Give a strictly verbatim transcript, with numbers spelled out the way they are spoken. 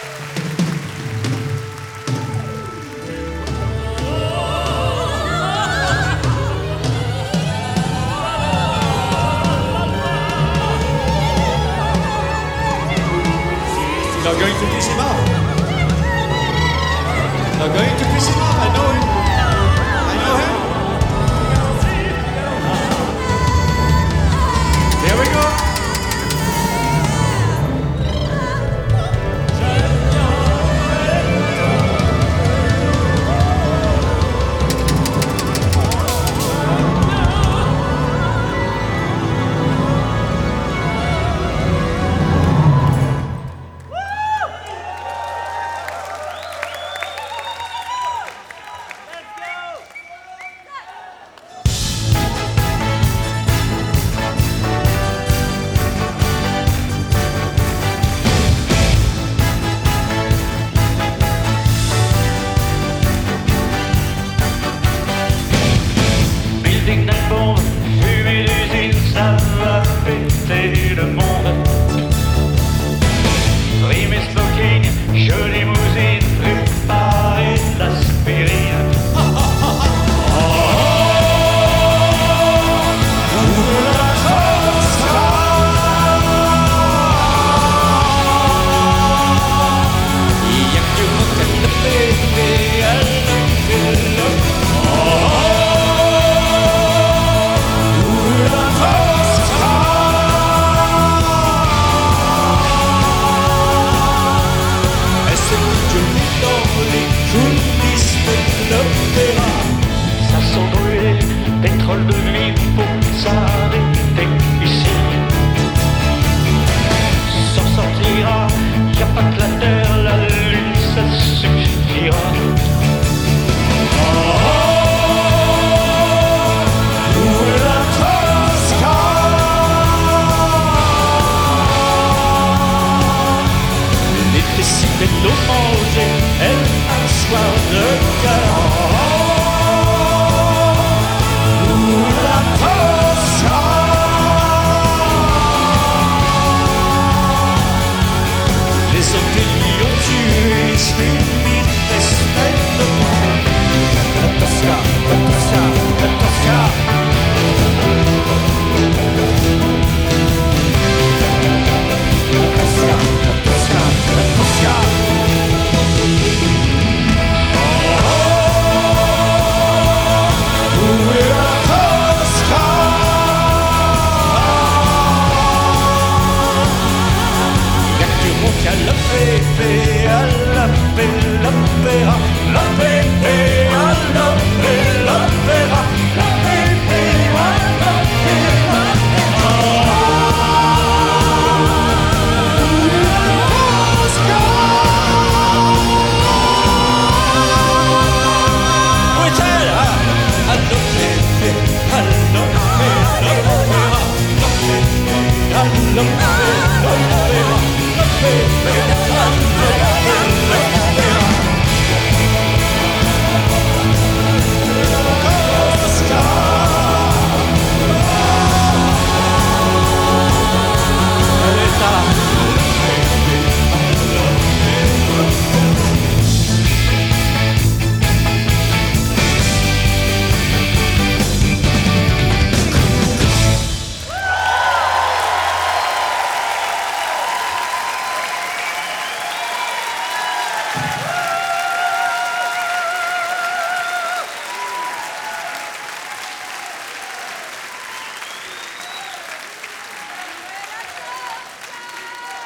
You're going to piss him off. You're going to piss him off. I know him. I know him. Here we go. Ça va péter le monde. Rime et smoking, je limousine, préparez l'aspirine. Oh, oh, oh, oh. Il y a que mon tête de bébé, elle fait le ça sent brûler, pétrole de nuit, faut s'arrêter ici. S'en sortira, y a pas que la terre, la lune, ça suffira. Oh, où est la Tosca? L'été si bello manger, elle un soir de cœur. Les hommes que lui ont tué, esprit, respect de moi. La Tosca.